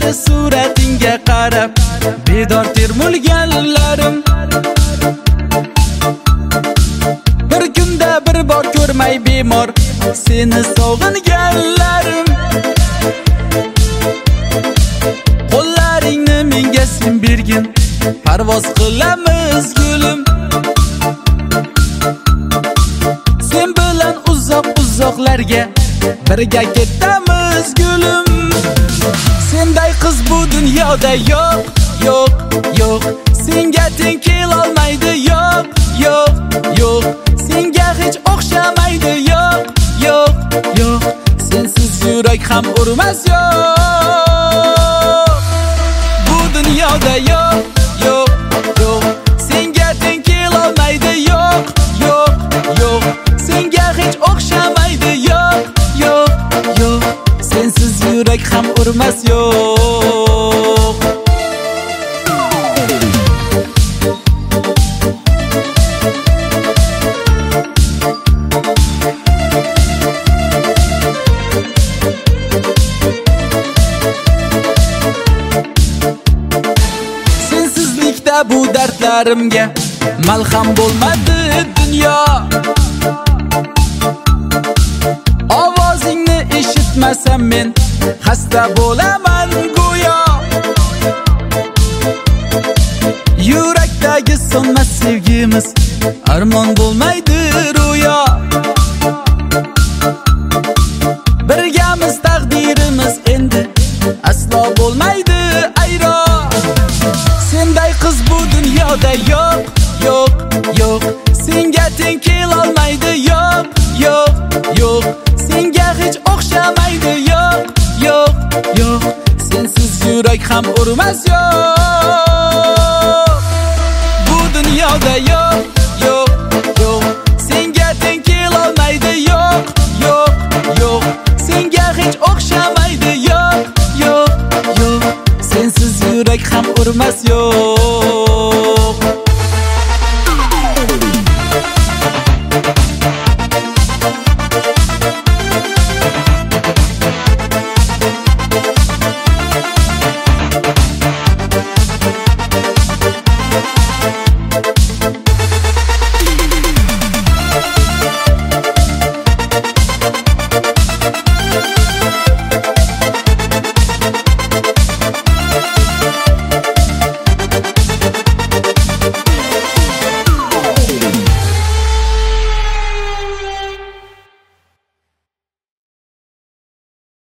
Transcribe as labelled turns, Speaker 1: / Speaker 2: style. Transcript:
Speaker 1: suratingga qarab bedor termulganlarim. Bir kunda bir bor ko'rmay bemor seni sog'inganlarim. Qo'llaringni menga sen bergin, parvoz qilamiz gulim. Sen bilan uzoq-uzoqlarga birga ketamiz gulim. Senday qiz bu dunyoda yo'q, yo'q, yo'q. Senga teng kelolmaydi, yo'q, yo'q, yo'q. Senga hech o'xshamaydi, yo'q, yo'q, yo'q. Sensiz yurak ham urmas, yo'q. Bu dunyoda yo'q, yo'q, yo'q. Senga teng kelolmaydi, yo'q, yo'q, yo'q. Senga hech o'xshamaydi, yo'q, yo'q, yo'q. Sensiz yurak ham urmas, yo'q. Sensizlikda bu dardlarimga malham bo'lmadi dunyo. Ovozingni eshitmasam men xasta bo'laman go'yo. Yurakdagi so'nmas sevgimiz armon bo'lmaydi ro'yo. Birgamiz taqdirimiz endi aslo bo'lmaydi ayro. Senday qiz bu dunyoda yo'q, yo'q, yo'q. Senga teng kelolmaydi, yo'q, yo'q, yo'q. Senga hech o'xshamaydi, yo'q, yo'q, yo'q. Sensiz yurak ham urmas, yo'q. Bu dunyoda yo'q.